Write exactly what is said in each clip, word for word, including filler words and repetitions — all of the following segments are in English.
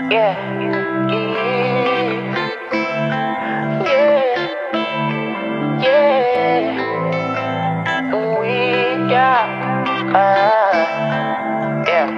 Yeah. Yeah. Yeah. We got. Uh, yeah.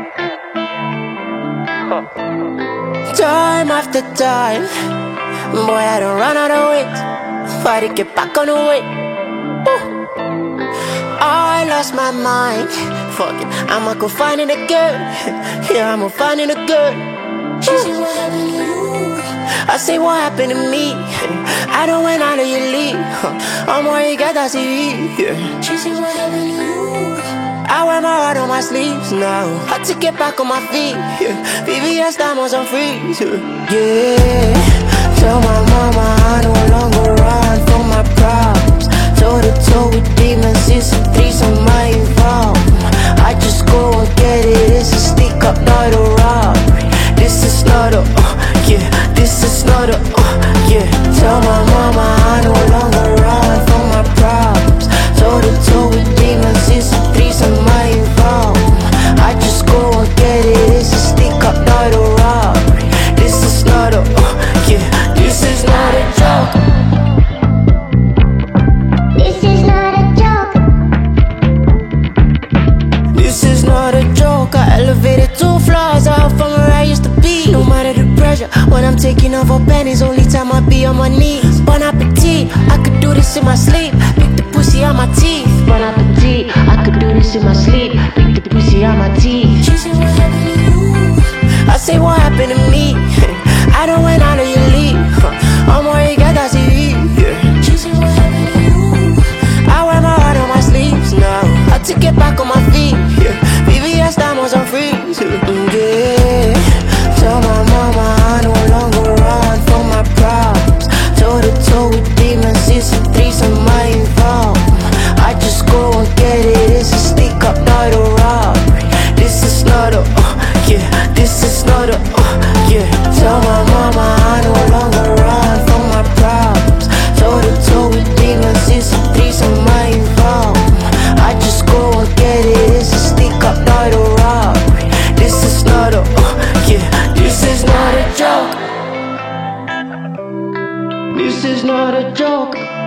Huh. Time after time, boy, I don't run out of ways. Fight to get back on the way. Woo. I lost my mind. Fuck it, I'ma go find it again. Yeah, I'ma find it again. She said, what happened to you? I say, what happened to me? I don't went out of your league. I'm more you got that C V. Yeah. She said, what happened to you? I wear my heart on my sleeves now. I took it back on my feet. Yeah. V V S diamonds on freeze. Yeah. Tell my mama I no longer run from my problems. Toe to toe with demons, it's a threesome I involve. I just go and get it. It's a stick up, not a robbery. This is not a, uh, yeah. This is not a, uh, yeah. Tell my mama I no longer run from my problems. Toe to toe with demons, it's a threesome I involve. I just go and get it. It's a stick up, not a robbery. This is not a, uh, yeah. This is not a joke. This is not a joke. This is not a joke. I elevated two floors out from where I used to be. No matter the pressure, when I'm taking off her panties, only time I be on my knees. Bon appetit, I could do this in my sleep. Pick the pussy out my teeth. Bon appetit, I could do this in my sleep. Pick the pussy out my teeth. She said, what happened to you? I say, what happened to me? I don't went out of your league. I'm more you got that C V. Yeah. She said, what happened to you? I wear my heart on my sleeves now. I took it back on my feet. Yeah. V V S diamonds on freeze. Yeah. Tell my mama I no longer run from my problems. Toe to toe with demons, it's a threesome I involve. I just go and get it. It's a stick up, not a robbery. This is not a, uh, yeah. This is not a, uh, yeah. Tell my mama I no longer run from my problems. Toe to toe with demons, it's a threesome I involve. I just go and get it. It's a stick up, not a robbery. This is not a, uh, yeah. This is not a joke. This is not a joke.